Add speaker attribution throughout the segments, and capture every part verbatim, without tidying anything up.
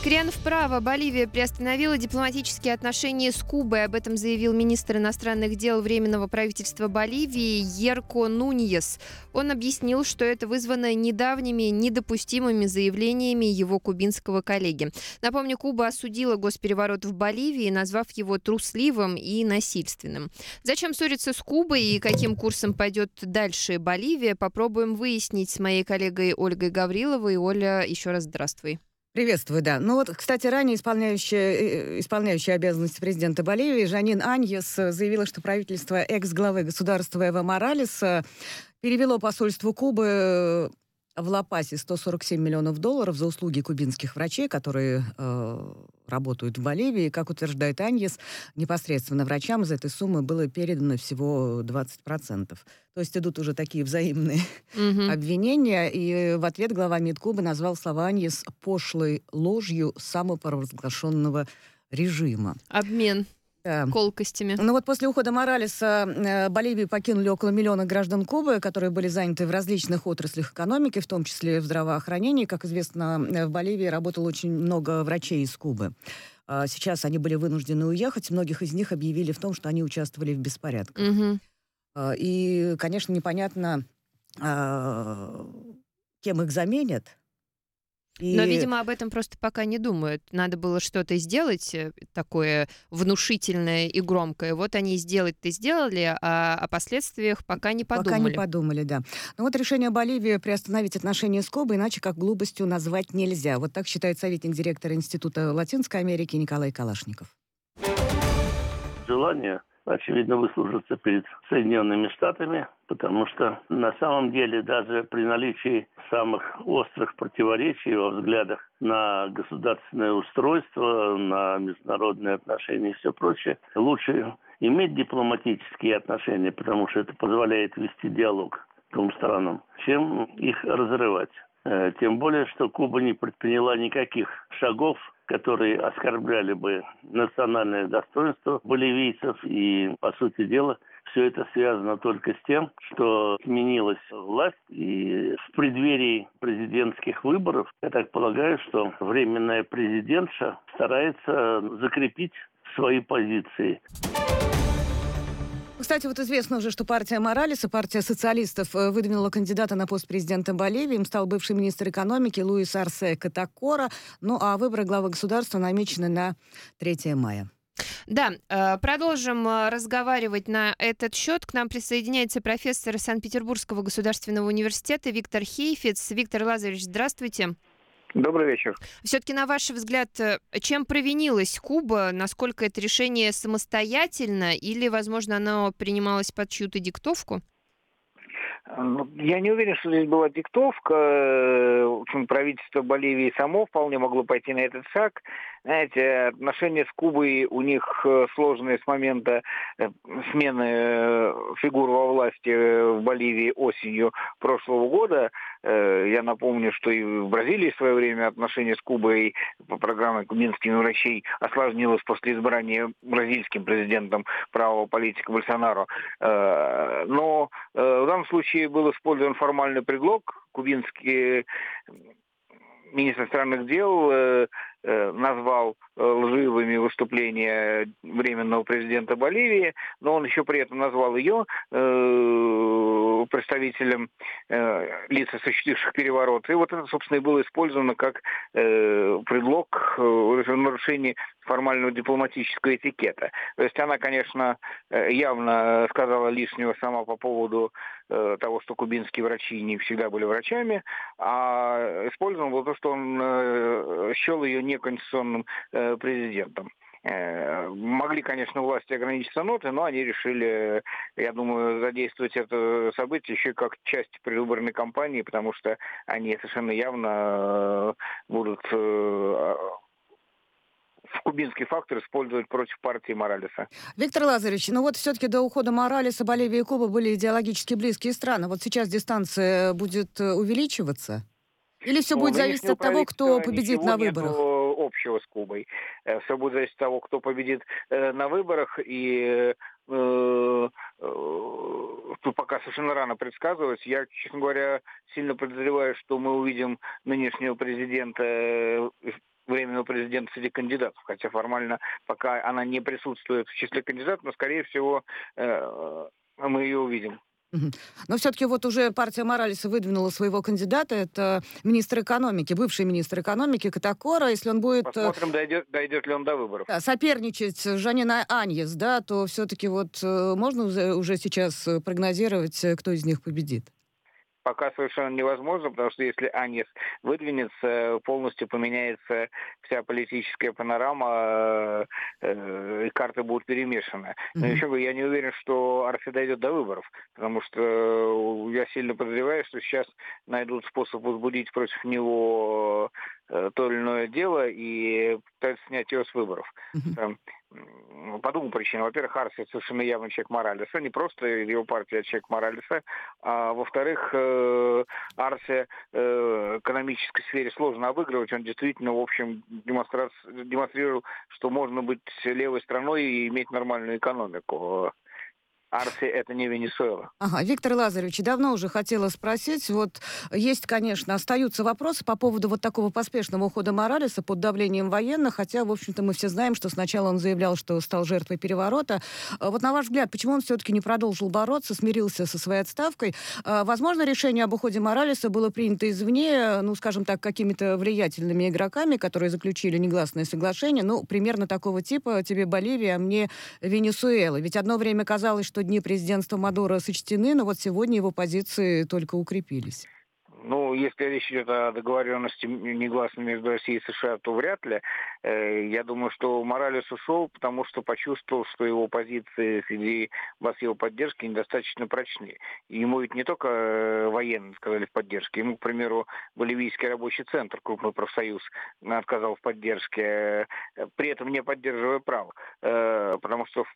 Speaker 1: Крен вправо. Боливия приостановила дипломатические отношения с Кубой. Об этом заявил министр иностранных дел Временного правительства Боливии Ерко Нуньес. Он объяснил, что это вызвано недавними недопустимыми заявлениями его кубинского коллеги. Напомню, Куба осудила госпереворот в Боливии, назвав его трусливым и насильственным. Зачем ссориться с Кубой и каким курсом пойдет дальше Боливия, попробуем выяснить с моей коллегой Ольгой Гавриловой. Оля, еще раз здравствуй.
Speaker 2: Приветствую, да. Ну вот, кстати, ранее исполняющая, исполняющая обязанности президента Боливии Жанин Аньес заявила, что правительство экс-главы государства Эво Моралеса перевело посольству Кубы в Ла-Пасе сто сорок семь миллионов долларов за услуги кубинских врачей, которые э, работают в Боливии. Как утверждает Аньес, непосредственно врачам из этой суммы было передано всего двадцать процентов. То есть идут уже такие взаимные mm-hmm. обвинения. И в ответ глава МИД Кубы назвал слова Аньес пошлой ложью самопровозглашенного режима.
Speaker 1: Обмен. Да. Колкостями.
Speaker 2: Ну вот после ухода Моралеса э, Боливию покинули около миллиона граждан Кубы, которые были заняты в различных отраслях экономики, в том числе в здравоохранении. Как известно, в Боливии работало очень много врачей из Кубы. Э, сейчас они были вынуждены уехать. Многих из них объявили в том, что они участвовали в беспорядках.
Speaker 1: Угу.
Speaker 2: Э, и, конечно, непонятно, э, кем их заменят.
Speaker 1: И... Но, видимо, об этом просто пока не думают. Надо было что-то сделать такое внушительное и громкое. Вот они сделать-то сделали, а о последствиях пока не подумали.
Speaker 2: Пока не подумали, да. Но вот решение Боливии приостановить отношения с Кубой иначе как глупостью назвать нельзя. Вот так считает советник директора Института Латинской Америки Николай Калашников.
Speaker 3: Желание, очевидно, выслужиться перед Соединенными Штатами, потому что на самом деле даже при наличии самых острых противоречий во взглядах на государственное устройство, на международные отношения и все прочее, лучше иметь дипломатические отношения, потому что это позволяет вести диалог двум сторонам, чем их разрывать. Тем более, что Куба не предприняла никаких шагов, которые оскорбляли бы национальное достоинство боливийцев. И, по сути дела, все это связано только с тем, что сменилась власть. И в преддверии президентских выборов, я так полагаю, что временная президентша старается закрепить свои позиции.
Speaker 2: Кстати, вот известно уже, что партия Моралеса, партия социалистов, выдвинула кандидата на пост президента Боливии. Им стал бывший министр экономики Луис Арсе Катакора. Ну а выборы главы государства намечены на третье мая.
Speaker 1: Да, продолжим разговаривать на этот счет. К нам присоединяется профессор Санкт-Петербургского государственного университета Виктор Хейфец. Виктор Лазаревич, здравствуйте.
Speaker 4: Добрый вечер.
Speaker 1: Все-таки, на ваш взгляд, чем провинилась Куба? Насколько это решение самостоятельно или, возможно, оно принималось под чью-то диктовку?
Speaker 4: Я не уверен, что здесь была диктовка. В общем, правительство Боливии само вполне могло пойти на этот шаг. Знаете, отношения с Кубой у них сложные с момента смены фигур во власти в Боливии осенью прошлого года. Я напомню, что и в Бразилии в свое время отношения с Кубой по программе кубинских врачей осложнилось после избрания бразильским президентом правого политика Больсонaro. Но в данном случае был использован формальный предлог. Кубинский министр иностранных дел назвал лживыми выступления временного президента Боливии, но он еще при этом назвал ее э, представителем э, лиц, осуществивших переворот. И вот это, собственно, и было использовано как э, предлог э, нарушения формального дипломатического этикета. То есть она, конечно, явно сказала лишнего сама по поводу э, того, что кубинские врачи не всегда были врачами, а использовано было то, что он э, счел ее неконституционным э, президентом. Э, могли, конечно, власти ограничиться нотой, но они решили, я думаю, задействовать это событие еще как часть предвыборной кампании, потому что они совершенно явно э, будут э, кубинский фактор использовать против партии Моралеса.
Speaker 2: Виктор Лазаревич, ну вот все-таки до ухода Моралеса Боливия и Куба были идеологически близкие страны. Вот сейчас дистанция будет увеличиваться? Или все ну, будет зависеть от того, кто победит на выборах?
Speaker 4: Нету общего с Кубой. Все будет зависеть от того, кто победит на выборах. И э, тут пока совершенно рано предсказывать. Я, честно говоря, сильно подозреваю, что мы увидим нынешнего президента временного президента среди кандидатов, хотя формально пока она не присутствует в числе кандидатов, но, скорее всего, э, мы ее увидим.
Speaker 2: Мгм. Но все-таки вот уже партия Моралеса выдвинула своего кандидата, это министр экономики, бывший министр экономики Катакора. Если он будет э,
Speaker 4: Посмотрим, дойдет, дойдет ли он до выборов.
Speaker 2: да, соперничать с Жаниной Аньес, да, то все-таки вот э, можно уже уже сейчас э, прогнозировать, э, кто из них победит?
Speaker 4: Пока совершенно невозможно, потому что если Аньес выдвинется, полностью поменяется вся политическая панорама, э, э, и карты будут перемешаны. Но
Speaker 2: Мгм.
Speaker 4: еще бы я не уверен, что Арси дойдет до выборов, потому что я сильно подозреваю, что сейчас найдут способ возбудить против него э, то или иное дело и пытаются снять его с выборов.
Speaker 2: Мгм.
Speaker 4: Там, м, по двум причинам. Во-первых, Арси совершенно явно человек Моралеса, не просто его партия, а человек Моралеса. А во-вторых, э, Арси э, в экономической сфере сложно обыгрывать. Он действительно, в общем, демонстра- демонстрировал, что можно быть левой страной и иметь нормальную экономику. Арси — это не Венесуэла.
Speaker 2: Ага, Виктор Лазаревич, давно уже хотела спросить, вот есть, конечно, остаются вопросы по поводу вот такого поспешного ухода Моралеса под давлением военных, хотя, в общем-то, мы все знаем, что сначала он заявлял, что стал жертвой переворота. А вот на ваш взгляд, почему он все-таки не продолжил бороться, смирился со своей отставкой? А, возможно, решение об уходе Моралеса было принято извне, ну, скажем так, какими-то влиятельными игроками, которые заключили негласное соглашение, ну, примерно такого типа «тебе Боливия, а мне Венесуэла». Ведь одно время казалось, что дни президентства Мадуро сочтены, но вот сегодня его позиции только укрепились.
Speaker 4: Ну, если речь идет о договоренности негласной между Россией и США, то вряд ли. Э, Я думаю, что Моралес ушел, потому что почувствовал, что его позиции среди баз его поддержки недостаточно прочны. И ему ведь не только э, военные сказали в поддержке. Ему, к примеру, Боливийский рабочий центр, крупный профсоюз, отказал в поддержке, э, при этом не поддерживая прав. Э, Потому что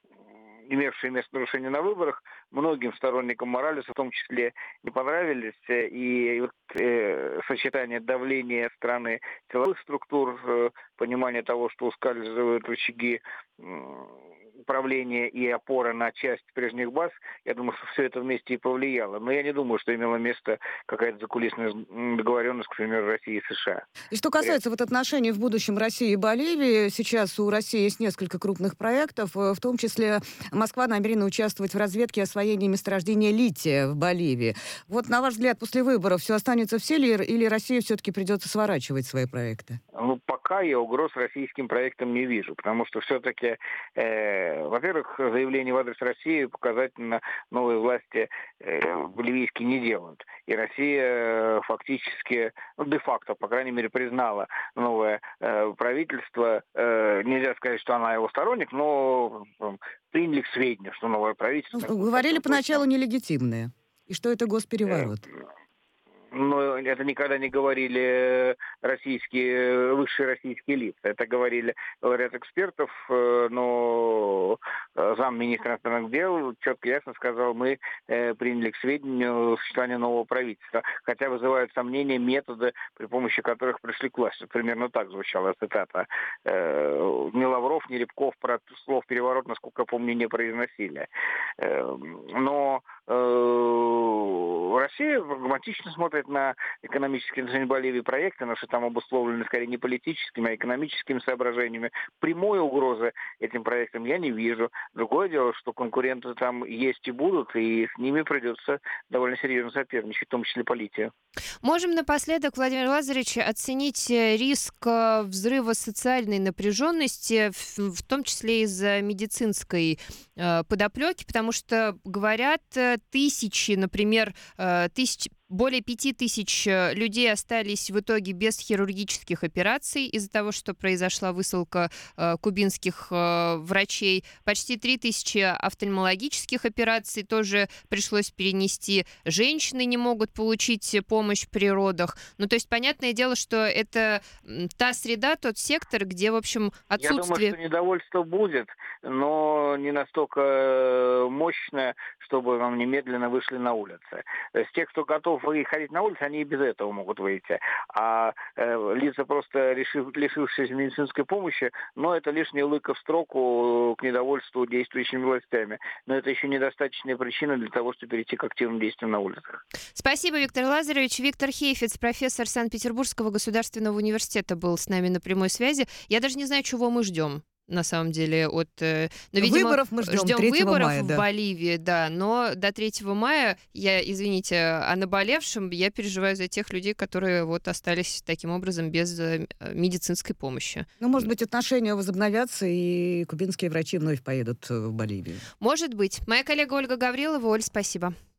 Speaker 4: имевшие место нарушения на выборах, многим сторонникам Моралеса в том числе не понравились. И вот, э, сочетание давления страны силовых структур, э, понимание того, что ускальзывают рычаги э, управления и опора на часть прежних баз, я думаю, что все это вместе и повлияло. Но я не думаю, что имела место какая-то закулисная договоренность, к примеру, России и США.
Speaker 2: И что касается вот отношений в будущем России и Боливии, сейчас у России есть несколько крупных проектов, э, в том числе Москва намерена участвовать в разведке и освоении месторождения лития в Боливии. Вот, на ваш взгляд, после выборов все останется в силе или России все-таки придется сворачивать свои проекты?
Speaker 4: Ну, пока я угроз российским проектам не вижу, потому что все-таки, э, во-первых, заявление в адрес России показательно новые власти э, боливийские не делают. И Россия э, фактически, ну, де-факто, по крайней мере, признала новое э, правительство. Э, нельзя сказать, что она его сторонник, но э, приняли к сведению, что новое правительство...
Speaker 2: Ну, говорили поначалу нелегитимные. И что это госпереворот?
Speaker 4: Но это никогда не говорили российские, высшие российские лица. Это говорили ряд экспертов, но замминистра иностранных дел четко и ясно сказал, мы приняли к сведению существование нового правительства. Хотя вызывают сомнения методы, при помощи которых пришли к власти. Примерно так звучала цитата. Ни Лавров, ни Рябков про слово переворот, насколько я помню, не произносили. Но Россия прагматично смотрит на экономические отношения Боливии проекты, наши там обусловлены скорее не политическими, а экономическими соображениями. Прямой угрозы этим проектам я не вижу. Другое дело, что конкуренты там есть и будут, и с ними придется довольно серьезно соперничать, в том числе по литию.
Speaker 1: Можем напоследок, Владимир Лазаревич, оценить риск взрыва социальной напряженности, в, в том числе из-за медицинской э, подоплеки, потому что говорят тысячи, например, э, тысячи, более пяти тысяч людей остались в итоге без хирургических операций из-за того, что произошла высылка э, кубинских э, врачей. Почти три тысячи офтальмологических операций тоже пришлось перенести. Женщины не могут получить помощь при родах. Ну, то есть, понятное дело, что это та среда, тот сектор, где, в общем, отсутствие...
Speaker 4: Я думаю, что недовольство будет, но не настолько мощное, чтобы вам немедленно вышли на улицы. С тех, кто готов выходить на улицу, они и без этого могут выйти. А э, лица, просто решив, лишившись медицинской помощи, но это лишняя лыка в строку к недовольству действующими властями. Но это еще недостаточная причина для того, чтобы перейти к активным действиям на улицах.
Speaker 1: Спасибо, Виктор Лазаревич. Виктор Хейфиц, профессор Санкт-Петербургского государственного университета, был с нами на прямой связи. Я даже не знаю, чего мы ждем. На самом деле, от... Но, видимо,
Speaker 2: выборов мы ждем,
Speaker 1: ждем
Speaker 2: третьего
Speaker 1: выборов
Speaker 2: мая,
Speaker 1: в
Speaker 2: да.
Speaker 1: Боливии, да, но до третьего мая, я, извините, о наболевшем, я переживаю за тех людей, которые вот остались таким образом без медицинской помощи.
Speaker 2: Ну, может быть, отношения возобновятся, и кубинские врачи вновь поедут в Боливию.
Speaker 1: Может быть. Моя коллега Ольга Гаврилова. Оль, спасибо.